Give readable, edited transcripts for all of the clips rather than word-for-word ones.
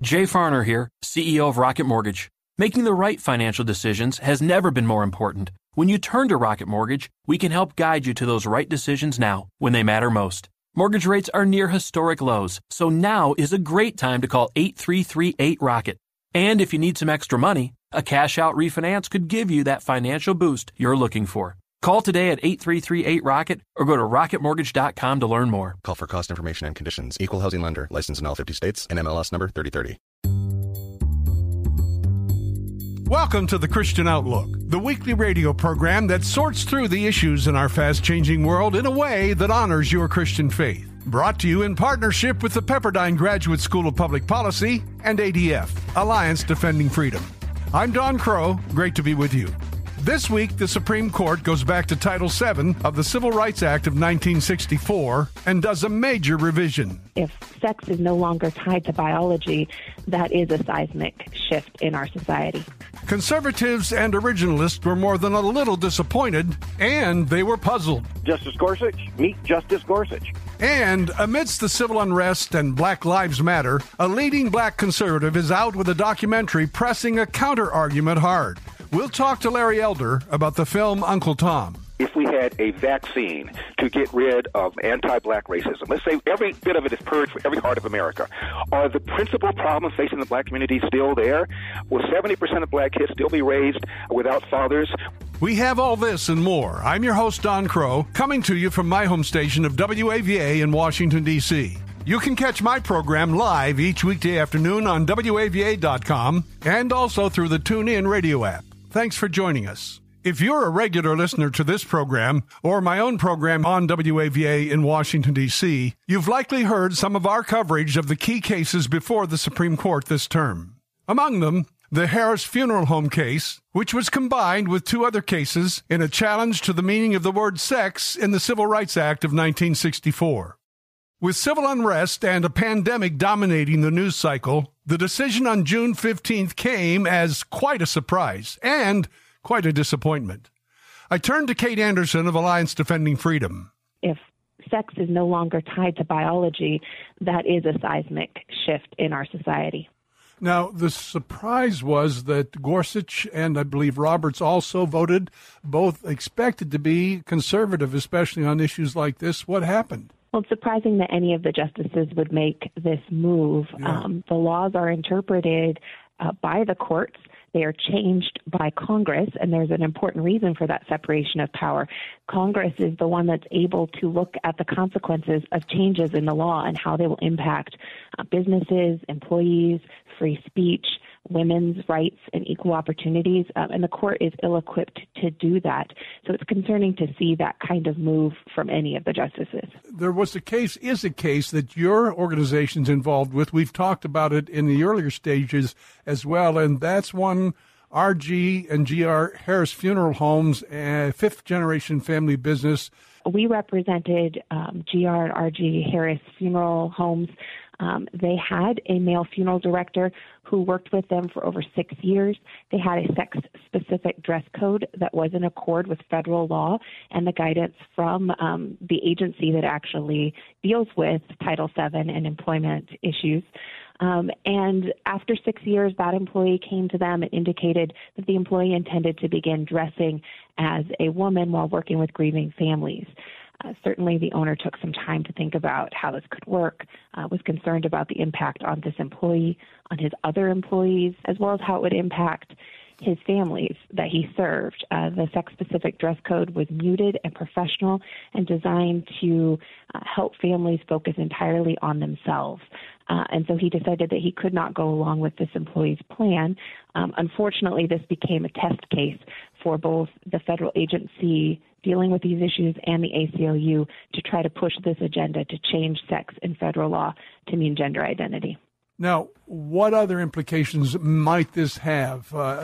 Jay Farner here, CEO of Rocket Mortgage. Making the right financial decisions has never been more important. When you turn to Rocket Mortgage, we can help guide you to those right decisions now, when they matter most. Mortgage rates are near historic lows, so now is a great time to call 8338-ROCKET. And if you need some extra money, a cash-out refinance could give you that financial boost you're looking for. Call today at 8338-ROCKET or go to rocketmortgage.com to learn more. Call for cost information and conditions. Equal housing lender. Licensed in all 50 states. NMLS number 3030. Welcome to the Christian Outlook, the weekly radio program that sorts through the issues in our fast-changing world in a way that honors your Christian faith. Brought to you in partnership with the Pepperdine Graduate School of Public Policy and ADF, Alliance Defending Freedom. I'm Don Crow. Great to be with you. This week, the Supreme Court goes back to Title VII of the Civil Rights Act of 1964 and does a major revision. If sex is no longer tied to biology, that is a seismic shift in our society. Conservatives and originalists were more than a little disappointed, and they were puzzled. Justice Gorsuch, meet Justice Gorsuch. And amidst the civil unrest and Black Lives Matter, a leading black conservative is out with a documentary pressing a counter-argument hard. We'll talk to Larry Elder about the film Uncle Tom. If we had a vaccine to get rid of anti-black racism, let's say every bit of it is purged from every heart of America, are the principal problems facing the black community still there? Will 70% of black kids still be raised without fathers? We have all this and more. I'm your host, Don Crow, coming to you from my home station of WAVA in Washington, D.C. You can catch my program live each weekday afternoon on WAVA.com and also through the TuneIn radio app. Thanks for joining us. If you're a regular listener to this program or my own program on WAVA in Washington, D.C., you've likely heard some of our coverage of the key cases before the Supreme Court this term. Among them, the Harris Funeral Home case, which was combined with two other cases in a challenge to the meaning of the word sex in the Civil Rights Act of 1964. With civil unrest and a pandemic dominating the news cycle, the decision on June 15th came as quite a surprise and quite a disappointment. I turned to Kate Anderson of Alliance Defending Freedom. If sex is no longer tied to biology, that is a seismic shift in our society. Now, the surprise was that Gorsuch and I believe Roberts also voted, both expected to be conservative, especially on issues like this. What happened? Well, it's surprising that any of the justices would make this move. Yeah. The laws are interpreted by the courts. They are changed by Congress, and there's an important reason for that separation of power. Congress is the one that's able to look at the consequences of changes in the law and how they will impact businesses, employees, free speech, women's rights, and equal opportunities, and the court is ill-equipped to do that. So it's concerning to see that kind of move from any of the justices. There was a case that your organization's involved with. We've talked about it in the earlier stages as well, and that's one RG and GR Harris Funeral Homes, a fifth-generation family business. We represented GR and RG Harris Funeral Homes. They had a male funeral director who worked with them for over 6 years. They had a sex-specific dress code that was in accord with federal law and the guidance from the agency that actually deals with Title VII and employment issues. And after 6 years, that employee came to them and indicated that the employee intended to begin dressing as a woman while working with grieving families. Certainly, the owner took some time to think about how this could work, was concerned about the impact on this employee, on his other employees, as well as how it would impact his families that he served. The sex-specific dress code was muted and professional and designed to help families focus entirely on themselves. And so he decided that he could not go along with this employee's plan. Unfortunately, this became a test case for both the federal agency dealing with these issues and the ACLU to try to push this agenda to change sex in federal law to mean gender identity. Now, what other implications might this have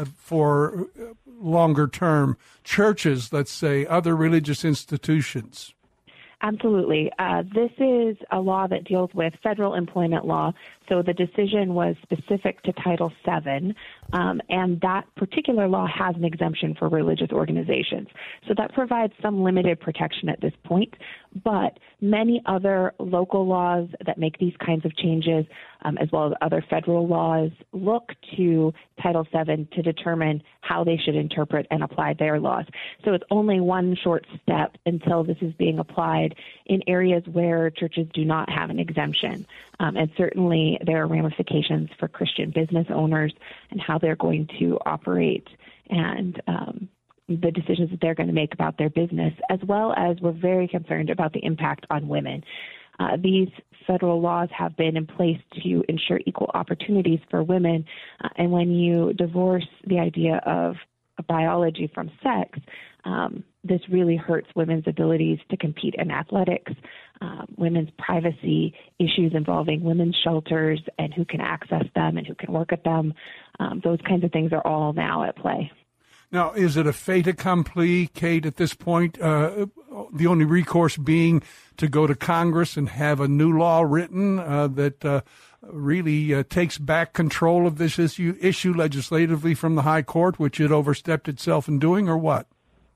for longer term churches, let's say, other religious institutions? Absolutely. This is a law that deals with federal employment law, so the decision was specific to Title VII. And that particular law has an exemption for religious organizations. So that provides some limited protection at this point. But many other local laws that make these kinds of changes, as well as other federal laws, look to Title VII to determine how they should interpret and apply their laws. So it's only one short step until this is being applied in areas where churches do not have an exemption. And certainly there are ramifications for Christian business owners and how they're going to operate and the decisions that they're going to make about their business, as well as we're very concerned about the impact on women. These federal laws have been in place to ensure equal opportunities for women. And when you divorce the idea of biology from sex, this really hurts women's abilities to compete in athletics, women's privacy issues involving women's shelters and who can access them and who can work at them. Those kinds of things are all now at play. Now, is it a fait accompli, Kate, at this point, the only recourse being to go to Congress and have a new law written that really takes back control of this issue legislatively from the high court, which it overstepped itself in doing, or what?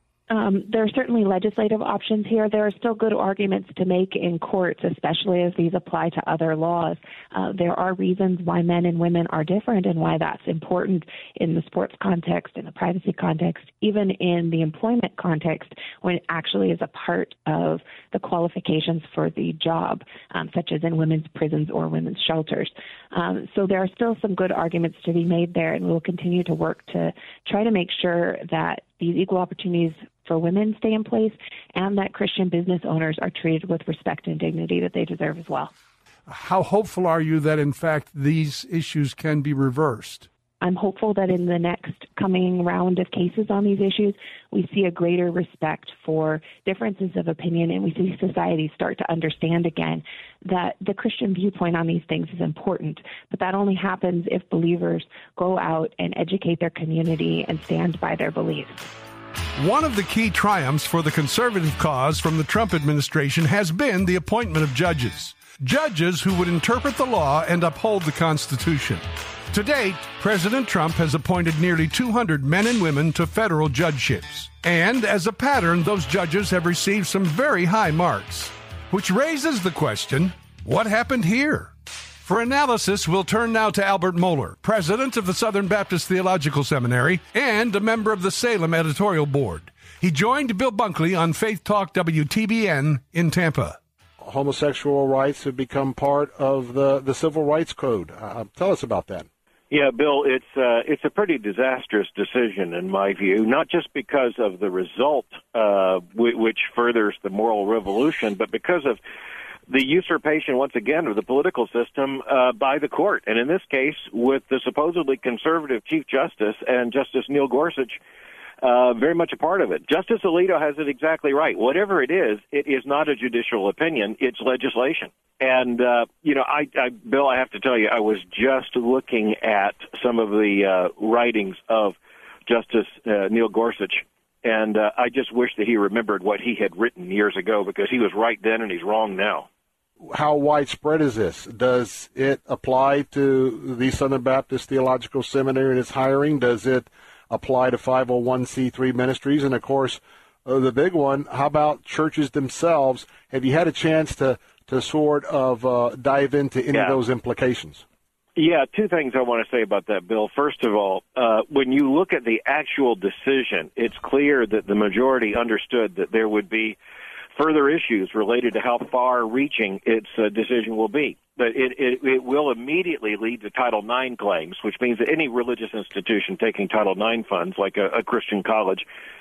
There are certainly legislative options here. There are still good arguments to make in courts, especially as these apply to other laws. There are reasons why men and women are different and why that's important in the sports context, in the privacy context, even in the employment context, when it actually is a part of the qualifications for the job, such as in women's prisons or women's shelters. So there are still some good arguments to be made there, and we'll continue to work to try to make sure that these equal opportunities for women stay in place and that Christian business owners are treated with respect and dignity that they deserve as well. How hopeful are you that, in fact, these issues can be reversed? I'm hopeful that in the next coming round of cases on these issues, we see a greater respect for differences of opinion, and we see society start to understand again that the Christian viewpoint on these things is important. But that only happens if believers go out and educate their community and stand by their beliefs. One of the key triumphs for the conservative cause from the Trump administration has been the appointment of judges. Judges who would interpret the law and uphold the Constitution. To date, President Trump has appointed nearly 200 men and women to federal judgeships. And as a pattern, those judges have received some very high marks. Which raises the question, what happened here? For analysis, we'll turn now to Albert Mohler, president of the Southern Baptist Theological Seminary and a member of the Salem editorial board. He joined Bill Bunkley on Faith Talk WTBN in Tampa. Homosexual rights have become part of the Civil Rights Code. Tell us about that. Yeah, Bill, it's a pretty disastrous decision in my view, not just because of the result, which furthers the moral revolution, but because of the usurpation, once again, of the political system by the court. And in this case, with the supposedly conservative Chief Justice and Justice Neil Gorsuch very much a part of it. Justice Alito has it exactly right. Whatever it is not a judicial opinion. It's legislation. And, Bill, I have to tell you, I was just looking at some of the writings of Justice Neil Gorsuch, and I just wish that he remembered what he had written years ago, because he was right then and he's wrong now. How widespread is this? Does it apply to the Southern Baptist Theological Seminary and its hiring? Does it apply to 501c3 ministries? And, of course, the big one, how about churches themselves? Have you had a chance to sort of dive into any of those implications? Yeah, two things I want to say about that, Bill. First of all, when you look at the actual decision, it's clear that the majority understood that there would be further issues related to how far-reaching its decision will be. But it will immediately lead to Title IX claims, which means that any religious institution taking Title IX funds, like a Christian college,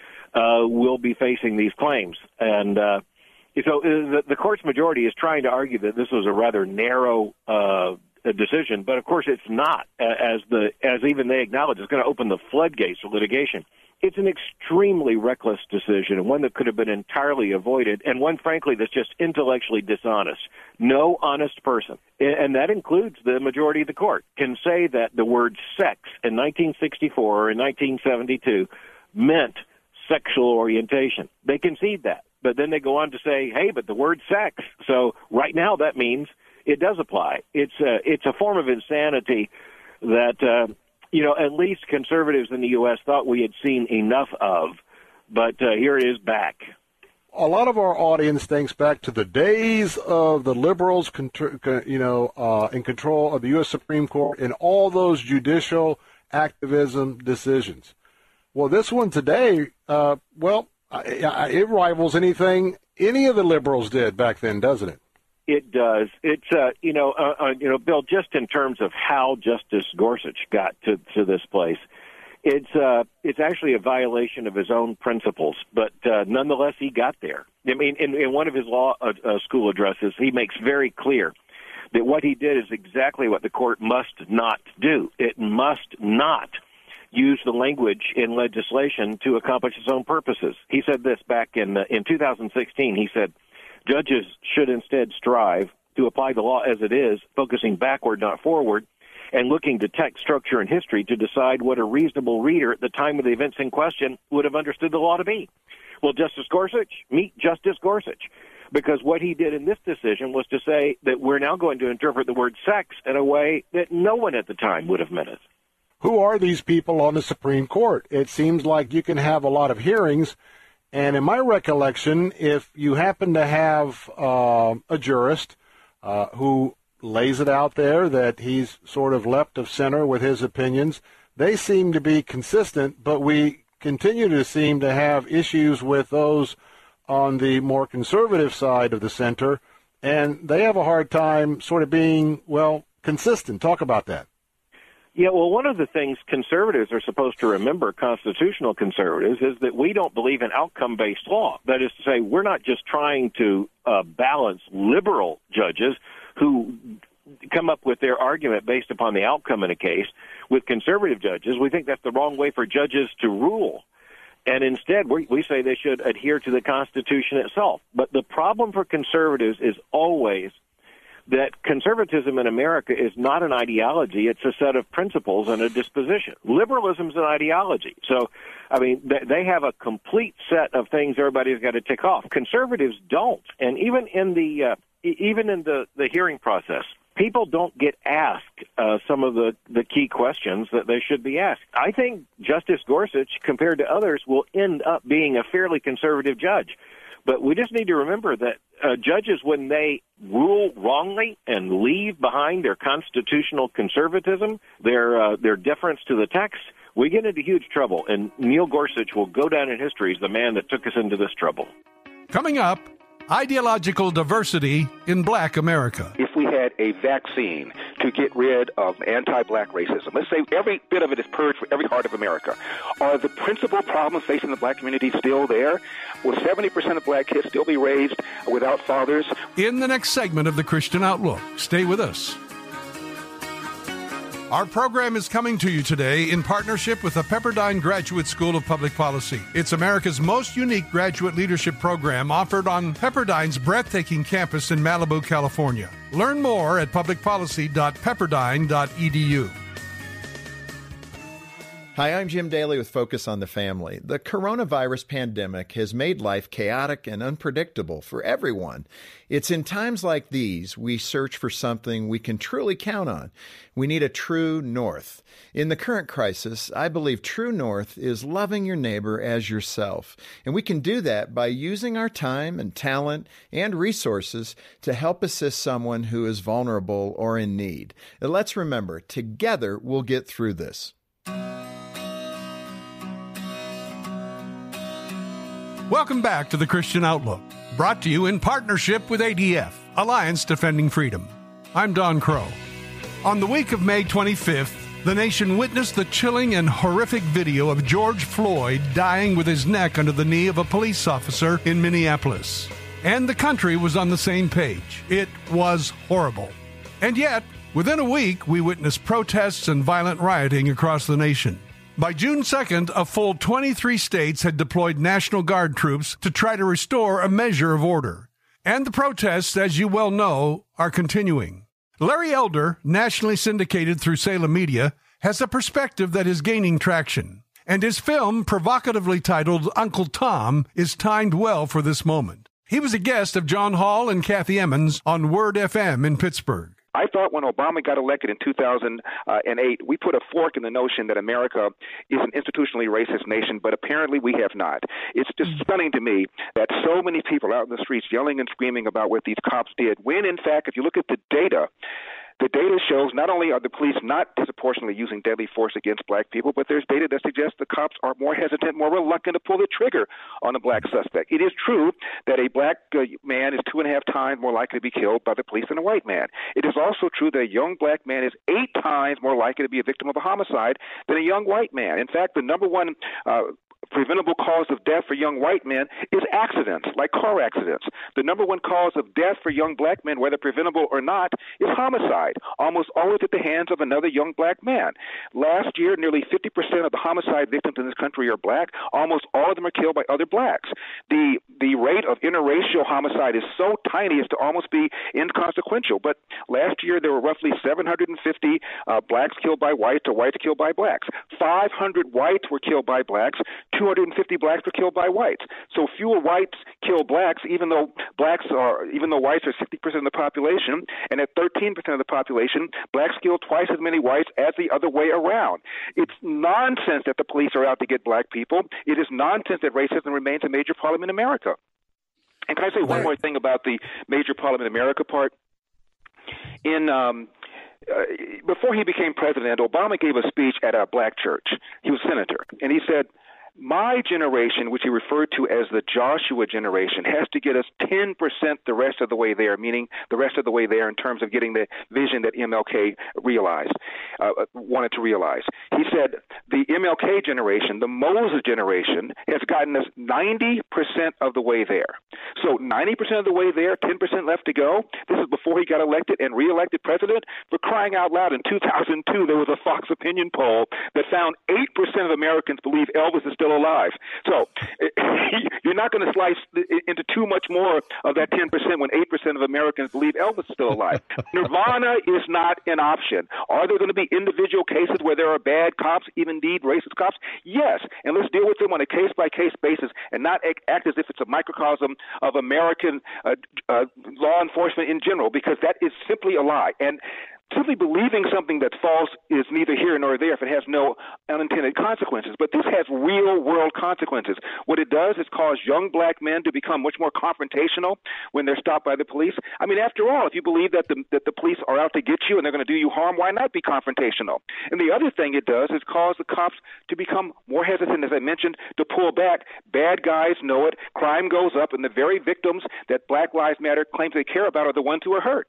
will be facing these claims. And so the court's majority is trying to argue that this was a rather narrow decision, but of course it's not. As even they acknowledge, it's going to open the floodgates of litigation. It's an extremely reckless decision, and one that could have been entirely avoided, and one, frankly, that's just intellectually dishonest. No honest person, and that includes the majority of the court, can say that the word sex in 1964 or in 1972 meant sexual orientation. They concede that, but then they go on to say, hey, but the word sex. So right now that means it does apply. It's a form of insanity that at least conservatives in the U.S. thought we had seen enough of, but here it is back. A lot of our audience thinks back to the days of the liberals, in control of the U.S. Supreme Court and all those judicial activism decisions. Well, this one today, it rivals anything any of the liberals did back then, doesn't it? It does. It's Bill, just in terms of how Justice Gorsuch got to this place, it's actually a violation of his own principles, but nonetheless he got there. I mean, in one of his law school addresses, he makes very clear that what he did is exactly what the court must not do. It must not use the language in legislation to accomplish its own purposes. He said this back in 2016. He said, judges should instead strive to apply the law as it is, focusing backward, not forward, and looking to text, structure, and history to decide what a reasonable reader at the time of the events in question would have understood the law to be. Well, Justice Gorsuch, meet Justice Gorsuch, because what he did in this decision was to say that we're now going to interpret the word sex in a way that no one at the time would have meant it. Who are these people on the Supreme Court? It seems like you can have a lot of hearings, and in my recollection, if you happen to have a jurist who lays it out there that he's sort of left of center with his opinions, they seem to be consistent, but we continue to seem to have issues with those on the more conservative side of the center, and they have a hard time sort of being, consistent. Talk about that. Yeah, well, one of the things conservatives are supposed to remember, constitutional conservatives, is that we don't believe in outcome-based law. That is to say, we're not just trying to balance liberal judges who come up with their argument based upon the outcome in a case with conservative judges. We think that's the wrong way for judges to rule. And instead, we say they should adhere to the Constitution itself. But the problem for conservatives is always that conservatism in America is not an ideology. It's a set of principles and a disposition. Liberalism is an ideology. So, I mean, they have a complete set of things everybody's got to tick off. Conservatives don't. And even in the hearing process, people don't get asked some of the key questions that they should be asked. I think Justice Gorsuch, compared to others, will end up being a fairly conservative judge. But we just need to remember that judges, when they rule wrongly and leave behind their constitutional conservatism, their deference to the text, we get into huge trouble. And Neil Gorsuch will go down in history as the man that took us into this trouble. Coming up, ideological diversity in Black America. If we had a vaccine to get rid of anti-black racism, let's say every bit of it is purged from every heart of America, are the principal problems facing the black community still there? Will 70% of black kids still be raised without fathers? In the next segment of The Christian Outlook, stay with us. Our program is coming to you today in partnership with the Pepperdine Graduate School of Public Policy. It's America's most unique graduate leadership program offered on Pepperdine's breathtaking campus in Malibu, California. Learn more at publicpolicy.pepperdine.edu. Hi, I'm Jim Daly with Focus on the Family. The coronavirus pandemic has made life chaotic and unpredictable for everyone. It's in times like these we search for something we can truly count on. We need a true north. In the current crisis, I believe true north is loving your neighbor as yourself. And we can do that by using our time and talent and resources to help assist someone who is vulnerable or in need. And let's remember, together we'll get through this. Welcome back to The Christian Outlook, brought to you in partnership with ADF, Alliance Defending Freedom. I'm Don Crow. On the week of May 25th, the nation witnessed the chilling and horrific video of George Floyd dying with his neck under the knee of a police officer in Minneapolis. And the country was on the same page. It was horrible. And yet, within a week, we witnessed protests and violent rioting across the nation. By June 2nd, a full 23 states had deployed National Guard troops to try to restore a measure of order. And the protests, as you well know, are continuing. Larry Elder, nationally syndicated through Salem Media, has a perspective that is gaining traction. And his film, provocatively titled Uncle Tom, is timed well for this moment. He was a guest of John Hall and Kathy Emmons on Word FM in Pittsburgh. I thought when Obama got elected in 2008, we put a fork in the notion that America is an institutionally racist nation, but apparently we have not. It's just stunning to me that so many people out in the streets yelling and screaming about what these cops did, when in fact, if you look at the data shows not only are the police not disproportionately using deadly force against black people, but there's data that suggests the cops are more hesitant, more reluctant to pull the trigger on a black suspect. It is true that a black man is 2.5 times more likely to be killed by the police than a white man. It is also true that a young black man is 8 times more likely to be a victim of a homicide than a young white man. In fact, the number one preventable cause of death for young white men is accidents, like car accidents. The number one cause of death for young black men, whether preventable or not, is homicide, almost always at the hands of another young black man. Last year, nearly 50% of the homicide victims in this country are black. Almost all of them are killed by other blacks. The rate of interracial homicide is so tiny as to almost be inconsequential. But last year, there were roughly 750 blacks killed by whites or whites killed by blacks. 500 whites were killed by blacks. 250 blacks were killed by whites. So fewer whites kill blacks, even though whites are 60% of the population, and at 13% of the population, blacks kill twice as many whites as the other way around. It's nonsense that the police are out to get black people. It is nonsense that racism remains a major problem in America. And can I say one more thing about the major problem in America part? Before he became president, Obama gave a speech at a black church. He was senator, and he said, my generation, which he referred to as the Joshua generation, has to get us 10% the rest of the way there, meaning the rest of the way there in terms of getting the vision that MLK wanted to realize. He said the MLK generation, the Moses generation, has gotten us 90% of the way there. So 90% of the way there, 10% left to go. This is before he got elected and reelected president. For crying out loud, in 2002, there was a Fox opinion poll that found 8% of Americans believe Elvis is still alive. So you're not going to slice into too much more of that 10% when 8% of Americans believe Elvis is still alive. Nirvana is not an option. Are there going to be individual cases where there are bad cops, even indeed racist cops? Yes, and let's deal with them on a case-by-case basis and not act as if it's a microcosm of American law enforcement in general, because that is simply a lie. And simply believing something that's false is neither here nor there if it has no unintended consequences. But this has real-world consequences. What it does is cause young black men to become much more confrontational when they're stopped by the police. I mean, after all, if you believe that the police are out to get you and they're going to do you harm, why not be confrontational? And the other thing it does is cause the cops to become more hesitant, as I mentioned, to pull back. Bad guys know it. Crime goes up, and the very victims that Black Lives Matter claims they care about are the ones who are hurt.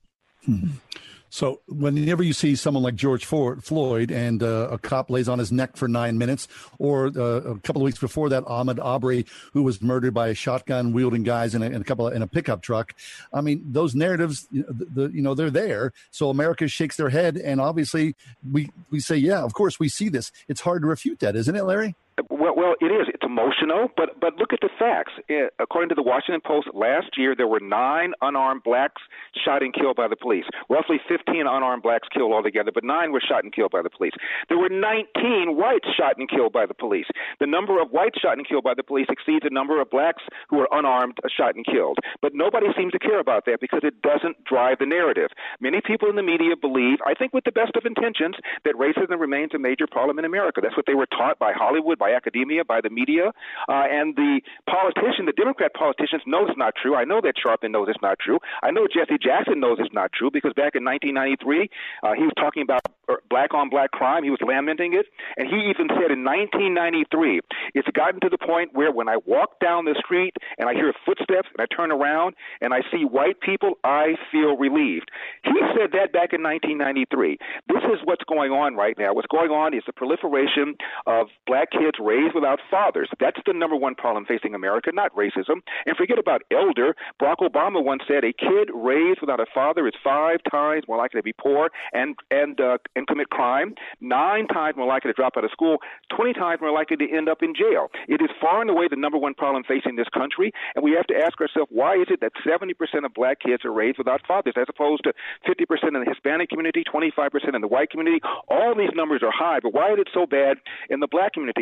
So whenever you see someone like George Floyd and a cop lays on his neck for 9 minutes, or a couple of weeks before that, Ahmaud Arbery, who was murdered by a shotgun wielding guys in a pickup truck. I mean, those narratives, they're there. So America shakes their head, and obviously we say, yeah, of course we see this. It's hard to refute that, isn't it, Larry? Well, it is. It's emotional, but look at the facts. According to the Washington Post, last year there were 9 unarmed blacks shot and killed by the police. Roughly 15 unarmed blacks killed altogether, but 9 were shot and killed by the police. There were 19 whites shot and killed by the police. The number of whites shot and killed by the police exceeds the number of blacks who were unarmed shot and killed. But nobody seems to care about that because it doesn't drive the narrative. Many people in the media believe, I think with the best of intentions, that racism remains a major problem in America. That's what they were taught by Hollywood, by academia, by the media, and the Democrat politicians know it's not true. I know that Sharpton knows it's not true. I know Jesse Jackson knows it's not true because back in 1993, he was talking about black-on-black crime. He was lamenting it, and he even said in 1993, it's gotten to the point where when I walk down the street and I hear footsteps and I turn around and I see white people, I feel relieved. He said that back in 1993. This is what's going on right now. What's going on is the proliferation of black kids raised without fathers. That's the number one problem facing America, not racism. And forget about elder. Barack Obama once said a kid raised without a father is 5 times more likely to be poor and commit crime, 9 times more likely to drop out of school, 20 times more likely to end up in jail. It is far and away the number one problem facing this country, and we have to ask ourselves, why is it that 70% of black kids are raised without fathers as opposed to 50% in the Hispanic community, 25% in the white community? All these numbers are high, but why is it so bad in the black community? And the answer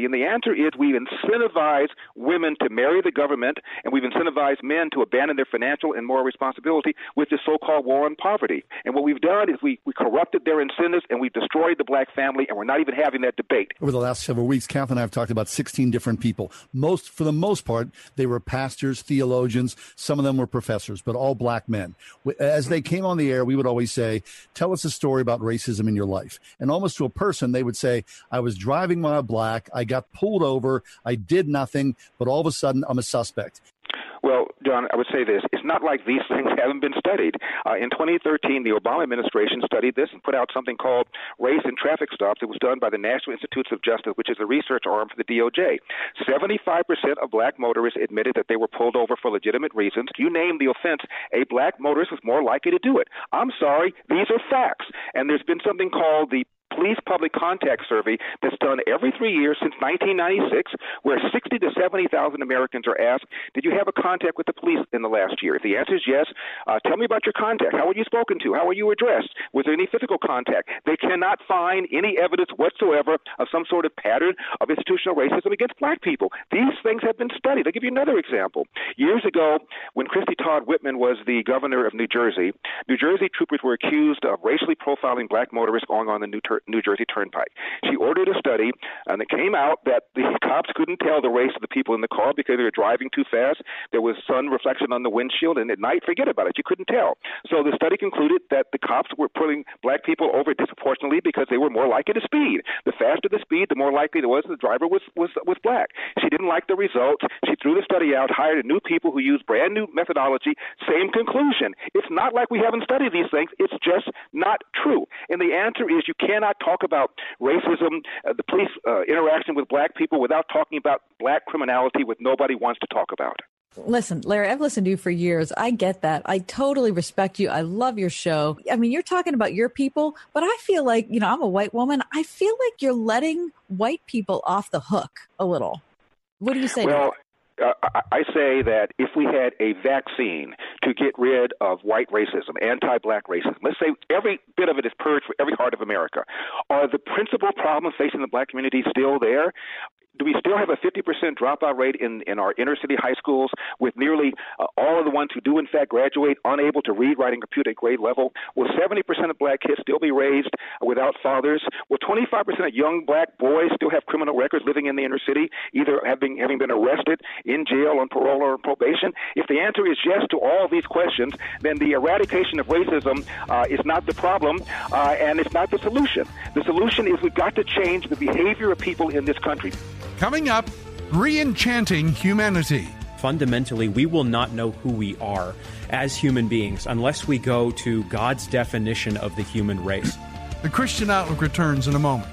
answer is we've incentivized women to marry the government, and we've incentivized men to abandon their financial and moral responsibility with the so-called war on poverty. And what we've done is we corrupted their incentives, and we've destroyed the black family, and we're not even having that debate. Over the last several weeks, Kath and I have talked about 16 different people. For the most part, they were pastors, theologians. Some of them were professors, but all black men. As they came on the air, we would always say, tell us a story about racism in your life. And almost to a person, they would say, I was driving while black, I got pulled over, I did nothing, but all of a sudden I'm a suspect. Well, John, I would say this. It's not like these things haven't been studied. In 2013, the Obama administration studied this and put out something called Race in Traffic Stops. It was done by the National Institutes of Justice, which is a research arm for the DOJ. 75% of black motorists admitted that they were pulled over for legitimate reasons. You name the offense, a black motorist was more likely to do it. I'm sorry, these are facts. And there's been something called the Police Public Contact Survey that's done every 3 years since 1996, where 60 to 70,000 Americans are asked, did you have a contact with the police in the last year? If the answer is yes, tell me about your contact. How were you spoken to? How were you addressed? Was there any physical contact? They cannot find any evidence whatsoever of some sort of pattern of institutional racism against black people. These things have been studied. I'll give you another example. Years ago, when Christy Todd Whitman was the governor of New Jersey troopers were accused of racially profiling black motorists going on the New Jersey Turnpike. She ordered a study, and it came out that the cops couldn't tell the race of the people in the car because they were driving too fast. There was sun reflection on the windshield, and at night, forget about it. You couldn't tell. So the study concluded that the cops were pulling black people over disproportionately because they were more likely to speed. The faster the speed, the more likely it was the driver was black. She didn't like the results. She threw the study out, hired new people who used brand new methodology. Same conclusion. It's not like we haven't studied these things. It's just not true. And the answer is you cannot talk about racism, the police interaction with black people without talking about black criminality, which nobody wants to talk about. Listen, Larry, I've listened to you for years. I get that. I totally respect you. I love your show. I mean, you're talking about your people, but I feel like, I'm a white woman. I feel like you're letting white people off the hook a little. What do you say? Well, I say that if we had a vaccine to get rid of white racism, anti-black racism, let's say every bit of it is purged for every heart of America, are the principal problems facing the black community still there? Do we still have a 50% dropout rate in our inner city high schools with nearly all of the ones who do in fact graduate unable to read, write, and compute at grade level? Will 70% of black kids still be raised without fathers? Will 25% of young black boys still have criminal records living in the inner city, either having been arrested, in jail, on parole, or on probation? If the answer is yes to all these questions, then the eradication of racism is not the problem, and it's not the solution. The solution is we've got to change the behavior of people in this country. Coming up, re-enchanting humanity. Fundamentally, we will not know who we are as human beings unless we go to God's definition of the human race. The Christian Outlook returns in a moment.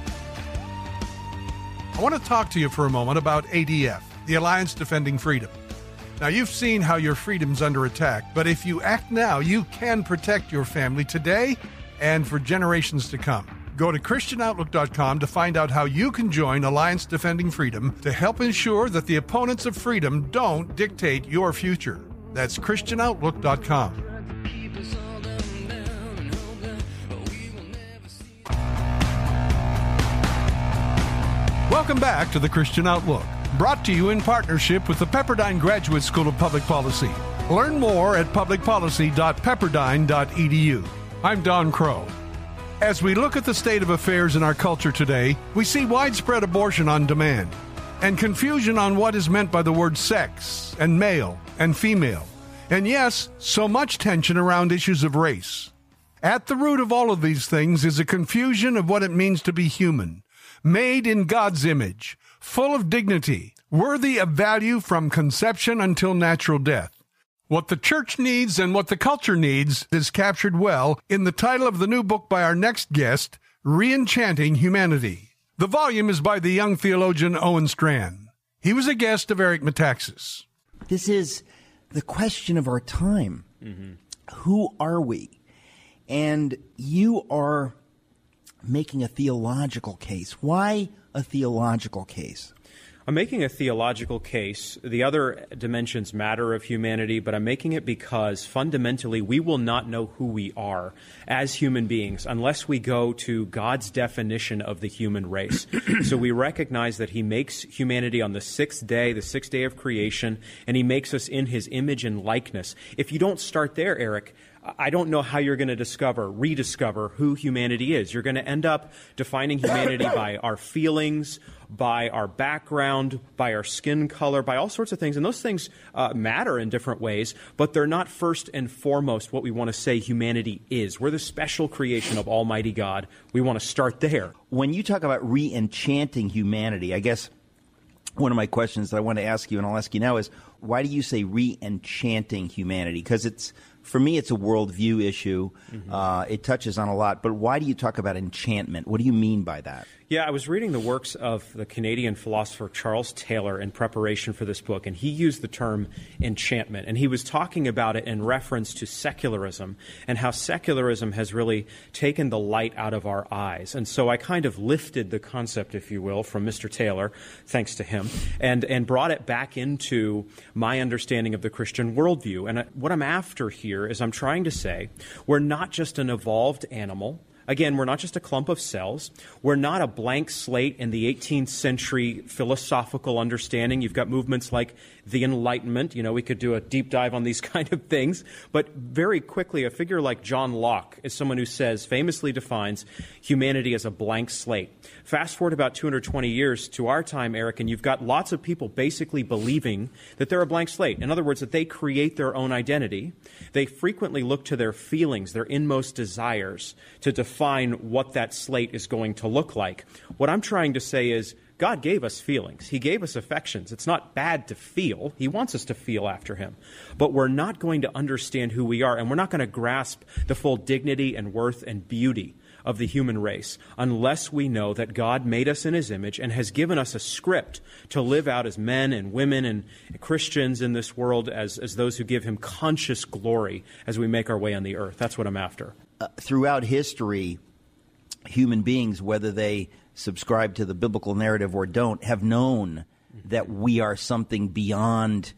I want to talk to you for a moment about ADF, the Alliance Defending Freedom. Now, you've seen how your freedom's under attack, but if you act now, you can protect your family today and for generations to come. Go to ChristianOutlook.com to find out how you can join Alliance Defending Freedom to help ensure that the opponents of freedom don't dictate your future. That's ChristianOutlook.com. Welcome back to the Christian Outlook, brought to you in partnership with the Pepperdine Graduate School of Public Policy. Learn more at publicpolicy.pepperdine.edu. I'm Don Crow. As we look at the state of affairs in our culture today, we see widespread abortion on demand and confusion on what is meant by the word sex and male and female. And yes, so much tension around issues of race. At the root of all of these things is a confusion of what it means to be human, made in God's image, full of dignity, worthy of value from conception until natural death. What the church needs and what the culture needs is captured well in the title of the new book by our next guest, Re-Enchanting Humanity. The volume is by the young theologian Owen Strachan. He was a guest of Eric Metaxas. This is the question of our time. Mm-hmm. Who are we? And you are making a theological case. Why a theological case? I'm making a theological case. The other dimensions matter of humanity, but I'm making it because fundamentally we will not know who we are as human beings unless we go to God's definition of the human race. So we recognize that he makes humanity on the sixth day of creation, and he makes us in his image and likeness. If you don't start there, Eric, I don't know how you're going to rediscover who humanity is. You're going to end up defining humanity by our feelings, by our background, by our skin color, by all sorts of things. And those things matter in different ways, but they're not first and foremost what we want to say humanity is. We're the special creation of Almighty God. We want to start there. When you talk about re-enchanting humanity, I guess one of my questions that I want to ask you, and I'll ask you now, is why do you say re-enchanting humanity? Because for me, it's a worldview issue. Mm-hmm. It touches on a lot. But why do you talk about enchantment? What do you mean by that? Yeah, I was reading the works of the Canadian philosopher Charles Taylor in preparation for this book, and he used the term enchantment. And he was talking about it in reference to secularism and how secularism has really taken the light out of our eyes. And so I kind of lifted the concept, if you will, from Mr. Taylor, thanks to him, and brought it back into my understanding of the Christian worldview. And what I'm after here is I'm trying to say we're not just an evolved animal. Again, we're not just a clump of cells. We're not a blank slate in the 18th century philosophical understanding. You've got movements like the Enlightenment. You know, we could do a deep dive on these kind of things. But very quickly, a figure like John Locke is someone who famously defines humanity as a blank slate. Fast forward about 220 years to our time, Eric, and you've got lots of people basically believing that they're a blank slate. In other words, that they create their own identity. They frequently look to their feelings, their inmost desires, to define what that slate is going to look like. What I'm trying to say is God gave us feelings. He gave us affections. It's not bad to feel. He wants us to feel after him. But we're not going to understand who we are, and we're not going to grasp the full dignity and worth and beauty of the human race unless we know that God made us in his image and has given us a script to live out as men and women and Christians in this world as those who give him conscious glory as we make our way on the earth. That's what I'm after. Throughout history, human beings, whether they subscribe to the biblical narrative or don't, have known that we are something beyond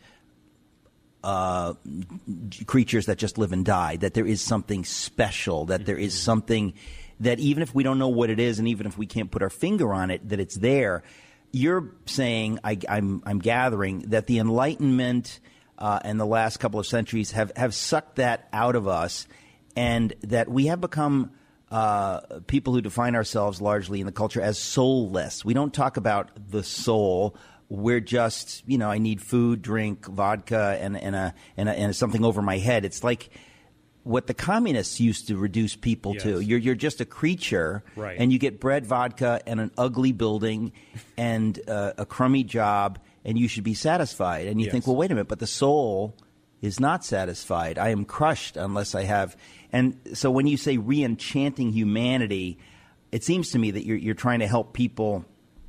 creatures that just live and die, that there is something special, that there is something that even if we don't know what it is and even if we can't put our finger on it, that it's there. You're saying, I'm gathering, that the Enlightenment and the last couple of centuries have sucked that out of us, and that we have become people who define ourselves largely in the culture as soulless. We don't talk about the soul. We're just, I need food, drink, vodka, and something over my head. It's like what the communists used to reduce people to. You're just a creature, right, and you get bread, vodka, and an ugly building, and a crummy job, and you should be satisfied. And you think, well, wait a minute, but the soul is not satisfied. I am crushed unless I have. And so when you say re-enchanting humanity, it seems to me that you're trying to help people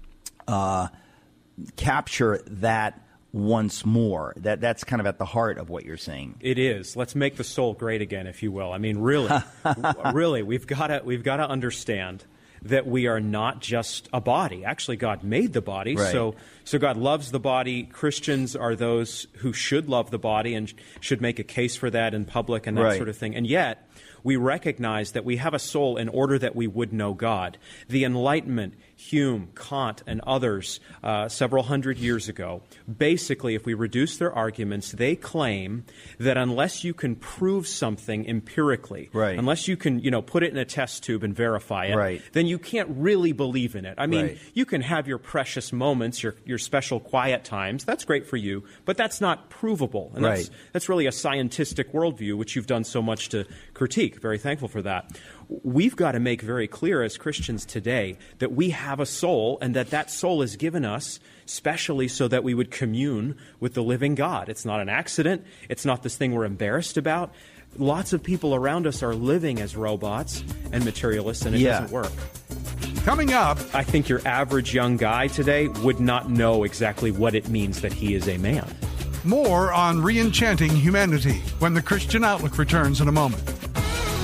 capture that once more. That's kind of at the heart of what you're saying. It is. Let's make the soul great again, if you will. I mean, really, really, we've got to understand that we are not just a body. Actually, God made the body, right. So God loves the body. Christians are those who should love the body and should make a case for that in public and that right. sort of thing. And yet, we recognize that we have a soul in order that we would know God. The Enlightenment, Hume, Kant, and others several hundred years ago, basically, if we reduce their arguments, they claim that unless you can prove something empirically, right. unless you can, put it in a test tube and verify it, right. then you can't really believe in it. I mean, right. you can have your precious moments, your special quiet times. That's great for you, but that's not provable. And right. that's really a scientific worldview, which you've done so much to critique. Very thankful for that. We've got to make very clear as Christians today that we have a soul and that soul is given us specially so that we would commune with the living God. It's not an accident. It's not this thing we're embarrassed about. Lots of people around us are living as robots and materialists, and it doesn't work. Coming up, I think your average young guy today would not know exactly what it means that he is a man. more on re-enchanting humanity when the Christian Outlook returns in a moment.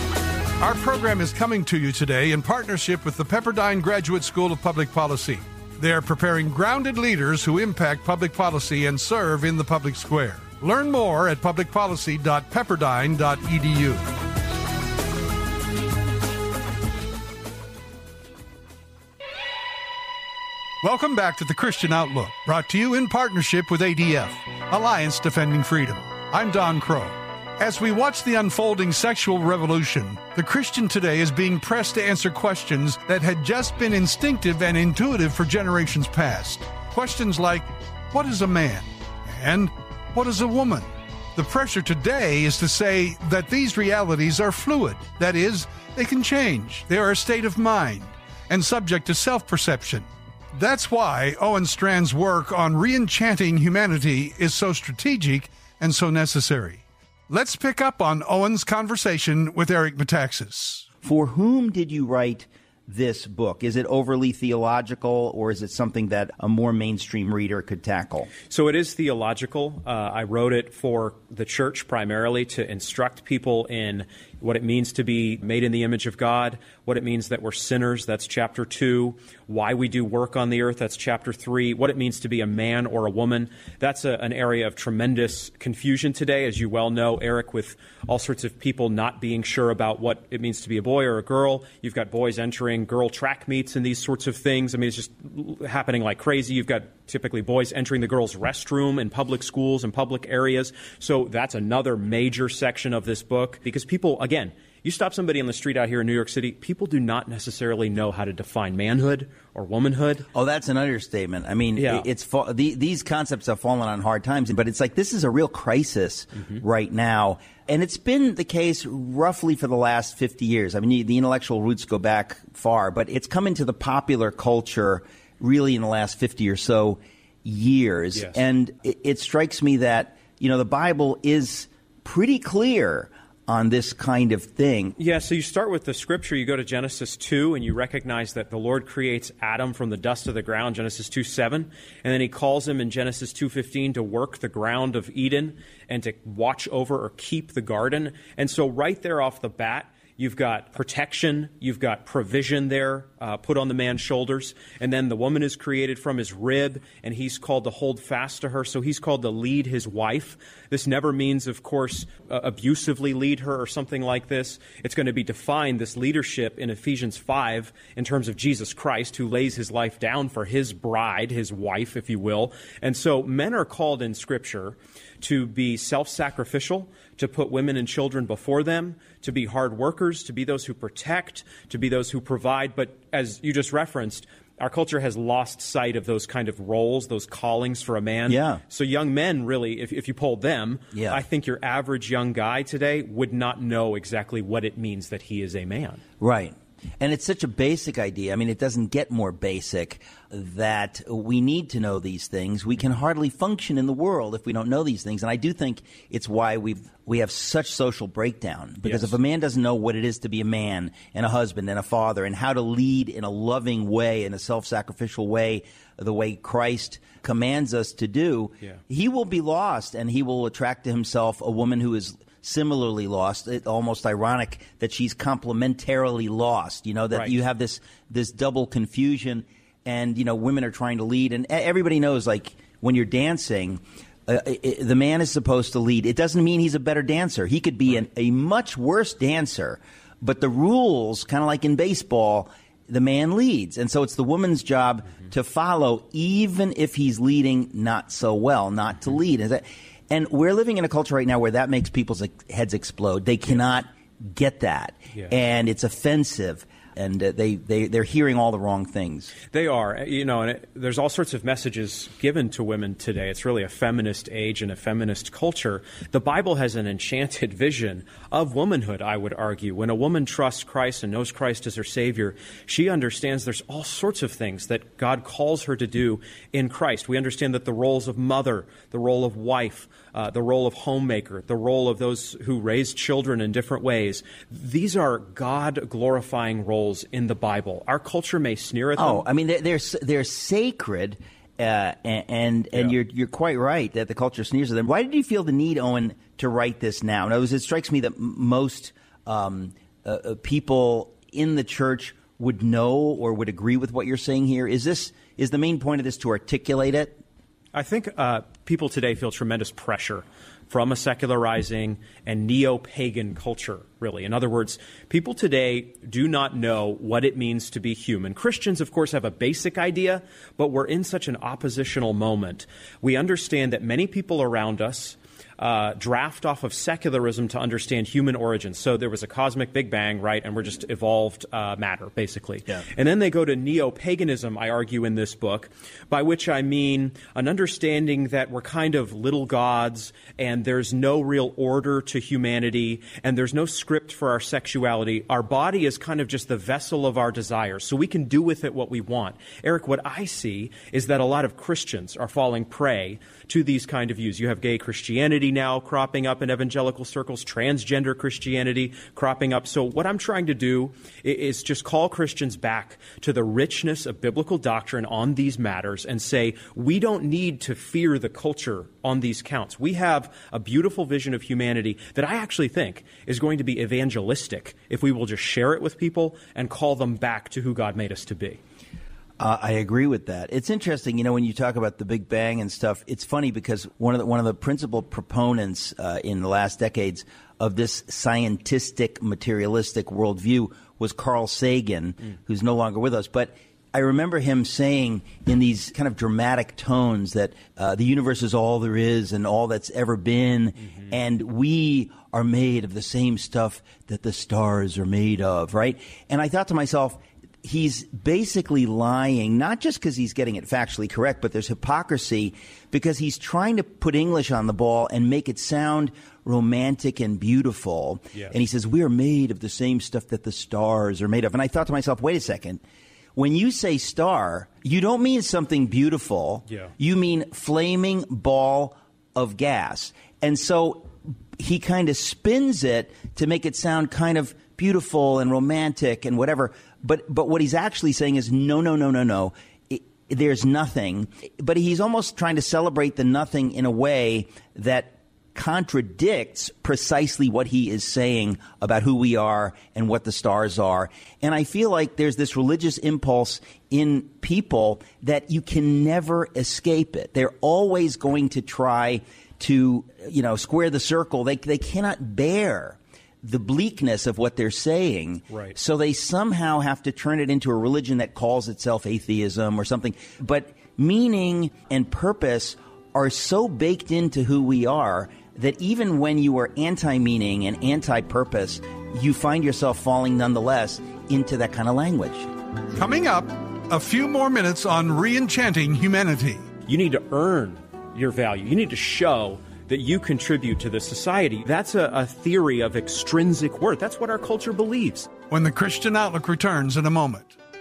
Our program is coming to you today in partnership with the Pepperdine Graduate School of Public Policy. They're preparing grounded leaders who impact public policy and serve in the public square. Learn more at publicpolicy.pepperdine.edu. Welcome back to the Christian Outlook, brought to you in partnership with ADF, Alliance Defending Freedom. I'm Don Crow. As we watch the unfolding sexual revolution, the Christian today is being pressed to answer questions that had just been instinctive and intuitive for generations past. Questions like, what is a man? And what is a woman? The pressure today is to say that these realities are fluid. That is, they can change. They are a state of mind and subject to self-perception. That's why Owen Strachan's work on re-enchanting humanity is so strategic and so necessary. Let's pick up on Owen's conversation with Eric Metaxas. For whom did you write this book? Is it overly theological, or is it something that a more mainstream reader could tackle? So it is theological. I wrote it for the church primarily to instruct people in what it means to be made in the image of God, what it means that we're sinners, that's chapter 2, why we do work on the earth, that's chapter 3, what it means to be a man or a woman. That's an area of tremendous confusion today, as you well know, Eric, with all sorts of people not being sure about what it means to be a boy or a girl. You've got boys entering girl track meets and these sorts of things. I mean, it's just happening like crazy. You've got typically boys entering the girls' restroom in public schools and public areas. So that's another major section of this book, because people, again, you stop somebody on the street out here in New York City, people do not necessarily know how to define manhood or womanhood. Oh, that's an understatement. I mean, yeah. These concepts have fallen on hard times, but it's like this is a real crisis right now. And it's been the case roughly for the last 50 years. I mean, the intellectual roots go back far, but it's come into the popular culture really in the last 50 or so years. Yes. And it strikes me that, the Bible is pretty clear on this kind of thing. Yeah, so you start with the scripture, you go to Genesis 2, and you recognize that the Lord creates Adam from the dust of the ground, Genesis 2:7, and then he calls him in Genesis 2:15 to work the ground of Eden and to watch over or keep the garden. And so right there off the bat, you've got protection, you've got provision there put on the man's shoulders, and then the woman is created from his rib, and he's called to hold fast to her, so he's called to lead his wife. This never means, of course, abusively lead her or something like this. It's going to be defined, this leadership, in Ephesians 5 in terms of Jesus Christ, who lays his life down for his bride, his wife, if you will. And so men are called in Scripture to be self-sacrificial, to put women and children before them, to be hard workers, to be those who protect, to be those who provide. But as you just referenced, our culture has lost sight of those kind of roles, those callings for a man. Yeah. So young men, really, if you polled them, yeah. I think your average young guy today would not know exactly what it means that he is a man. Right. And it's such a basic idea. I mean, it doesn't get more basic that we need to know these things. We can hardly function in the world if we don't know these things. And I do think it's why we have such social breakdown. Because Yes. if a man doesn't know what it is to be a man and a husband and a father and how to lead in a loving way, in a self-sacrificial way, the way Christ commands us to do, he will be lost, and he will attract to himself a woman who is similarly lost. It's almost ironic that she's complementarily lost, that Right. you have this double confusion, and, women are trying to lead. And everybody knows, like, when you're dancing, the man is supposed to lead. It doesn't mean he's a better dancer. He could be a much worse dancer, but the rules, kind of like in baseball, the man leads. And so it's the woman's job to follow, even if he's leading not so well, not to lead. And we're living in a culture right now where that makes people's heads explode. They cannot get that. Yeah. And it's offensive. And they're hearing all the wrong things. They are, and there's all sorts of messages given to women today. It's really a feminist age and a feminist culture. The Bible has an enchanted vision of womanhood, I would argue. When a woman trusts Christ and knows Christ as her Savior, she understands there's all sorts of things that God calls her to do in Christ. We understand that the roles of mother, the role of wife, the role of homemaker, the role of those who raise children in different ways, these are God-glorifying roles in the Bible. Our culture may sneer at them. Oh, I mean, they're sacred, and you're quite right that the culture sneers at them. Why did you feel the need, Owen, to write this now? In other words, it strikes me that most people in the church would know or would agree with what you're saying here? Is the main point of this to articulate it? I think people today feel tremendous pressure from a secularizing and neo-pagan culture, really. In other words, people today do not know what it means to be human. Christians, of course, have a basic idea, but we're in such an oppositional moment. We understand that many people around us draft off of secularism to understand human origins. So there was a cosmic Big Bang, right? And we're just evolved matter, basically. Yeah. And then they go to neo-paganism, I argue in this book, by which I mean an understanding that we're kind of little gods and there's no real order to humanity and there's no script for our sexuality. Our body is kind of just the vessel of our desires, so we can do with it what we want. Eric, what I see is that a lot of Christians are falling prey to these kind of views. You have gay Christianity now cropping up in evangelical circles, transgender Christianity cropping up. So what I'm trying to do is just call Christians back to the richness of biblical doctrine on these matters and say, we don't need to fear the culture on these counts. We have a beautiful vision of humanity that I actually think is going to be evangelistic if we will just share it with people and call them back to who God made us to be. I agree with that. It's interesting, when you talk about the Big Bang and stuff. It's funny because one of the principal proponents in the last decades of this scientistic, materialistic worldview was Carl Sagan, who's no longer with us. But I remember him saying in these kind of dramatic tones that the universe is all there is and all that's ever been, and we are made of the same stuff that the stars are made of, right? And I thought to myself, he's basically lying, not just because he's getting it factually correct, but there's hypocrisy because he's trying to put English on the ball and make it sound romantic and beautiful. Yes. And he says, we are made of the same stuff that the stars are made of. And I thought to myself, wait a second. When you say star, you don't mean something beautiful. Yeah. You mean flaming ball of gas. And so he kind of spins it to make it sound kind of beautiful and romantic and whatever. But what he's actually saying is no. There's nothing. But he's almost trying to celebrate the nothing in a way that contradicts precisely what he is saying about who we are and what the stars are. And I feel like there's this religious impulse in people that you can never escape it. They're always going to try to, square the circle. They cannot bear the bleakness of what they're saying. Right. So they somehow have to turn it into a religion that calls itself atheism or something. But meaning and purpose are so baked into who we are that even when you are anti-meaning and anti-purpose, you find yourself falling nonetheless into that kind of language. Coming up, a few more minutes on re-enchanting humanity. You need to earn your value. You need to show that you contribute to the society. That's a theory of extrinsic worth. That's what our culture believes. When the Christian Outlook returns in a moment.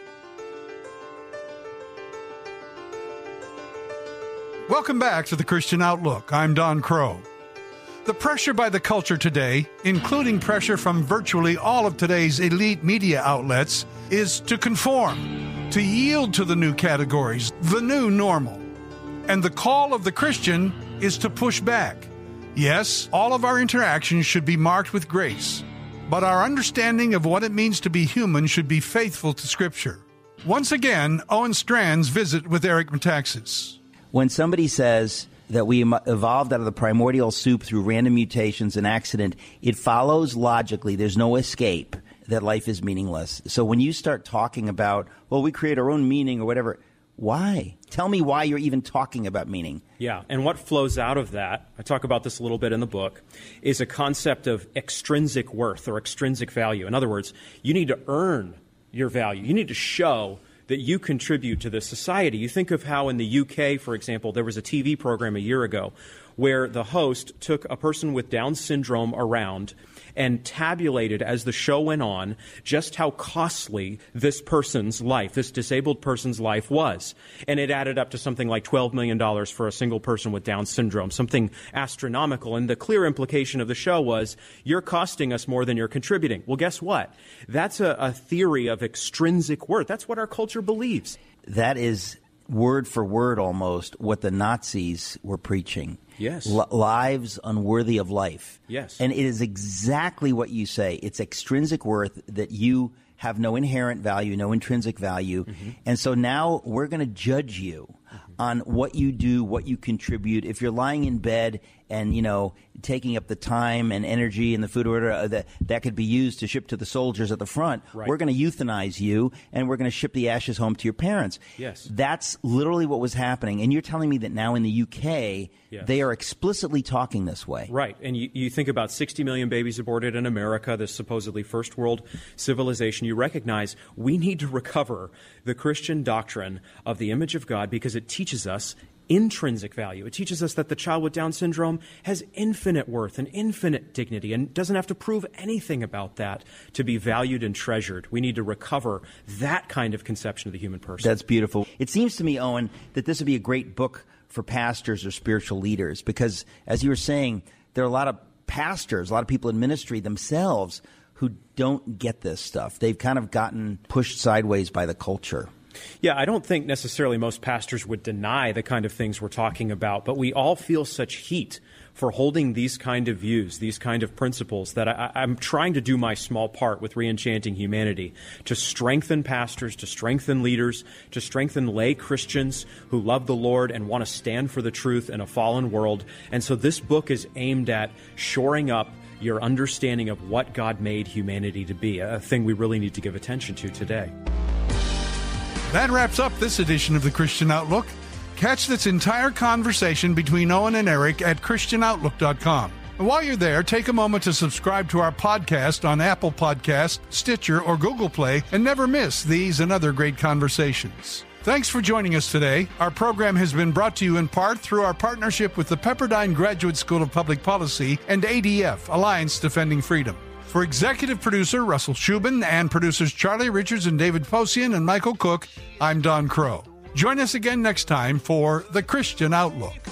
Welcome back to the Christian Outlook. I'm Don Crow. The pressure by the culture today, including pressure from virtually all of today's elite media outlets, is to conform, to yield to the new categories, the new normal. And the call of the Christian is to push back. Yes, all of our interactions should be marked with grace, but our understanding of what it means to be human should be faithful to Scripture. Once again, Owen Strand's visit with Eric Metaxas. When somebody says that we evolved out of the primordial soup through random mutations and accident, it follows logically, there's no escape, that life is meaningless. So when you start talking about, well, we create our own meaning or whatever, why? Tell me why you're even talking about meaning. Yeah, and what flows out of that, I talk about this a little bit in the book, is a concept of extrinsic worth or extrinsic value. In other words, you need to earn your value. You need to show that you contribute to this society. You think of how in the UK, for example, there was a TV program a year ago where the host took a person with Down syndrome around and tabulated as the show went on just how costly this person's life, this disabled person's life was. And it added up to something like $12 million for a single person with Down syndrome, something astronomical. And the clear implication of the show was, you're costing us more than you're contributing. Well, guess what? That's a theory of extrinsic worth. That's what our culture believes. That is word for word almost what the Nazis were preaching. Yes. Lives unworthy of life. Yes. And it is exactly what you say. It's extrinsic worth that you have no inherent value, no intrinsic value. Mm-hmm. And so now we're going to judge you on what you do, what you contribute. If you're lying in bed and, taking up the time and energy and the food order that could be used to ship to the soldiers at the front, right, we're going to euthanize you and we're going to ship the ashes home to your parents. Yes. That's literally what was happening. And you're telling me that now in the UK, yes, they are explicitly talking this way. Right. And you think about 60 million babies aborted in America, this supposedly first world civilization. You recognize we need to recover the Christian doctrine of the image of God because it teaches us intrinsic value. It teaches us that the child with Down syndrome has infinite worth and infinite dignity and doesn't have to prove anything about that to be valued and treasured. We need to recover that kind of conception of the human person. That's beautiful. It seems to me, Owen, that this would be a great book for pastors or spiritual leaders because, as you were saying, there are a lot of pastors, a lot of people in ministry themselves who don't get this stuff. They've kind of gotten pushed sideways by the culture. Yeah, I don't think necessarily most pastors would deny the kind of things we're talking about, but we all feel such heat for holding these kind of views, these kind of principles, that I'm trying to do my small part with Reenchanting Humanity to strengthen pastors, to strengthen leaders, to strengthen lay Christians who love the Lord and want to stand for the truth in a fallen world. And so this book is aimed at shoring up your understanding of what God made humanity to be, a thing we really need to give attention to today. That wraps up this edition of the Christian Outlook. Catch this entire conversation between Owen and Eric at ChristianOutlook.com. And while you're there, take a moment to subscribe to our podcast on Apple Podcasts, Stitcher, or Google Play, and never miss these and other great conversations. Thanks for joining us today. Our program has been brought to you in part through our partnership with the Pepperdine Graduate School of Public Policy and ADF, Alliance Defending Freedom. For executive producer Russell Shubin and producers Charlie Richards and David Posian and Michael Cook, I'm Don Crow. Join us again next time for The Christian Outlook.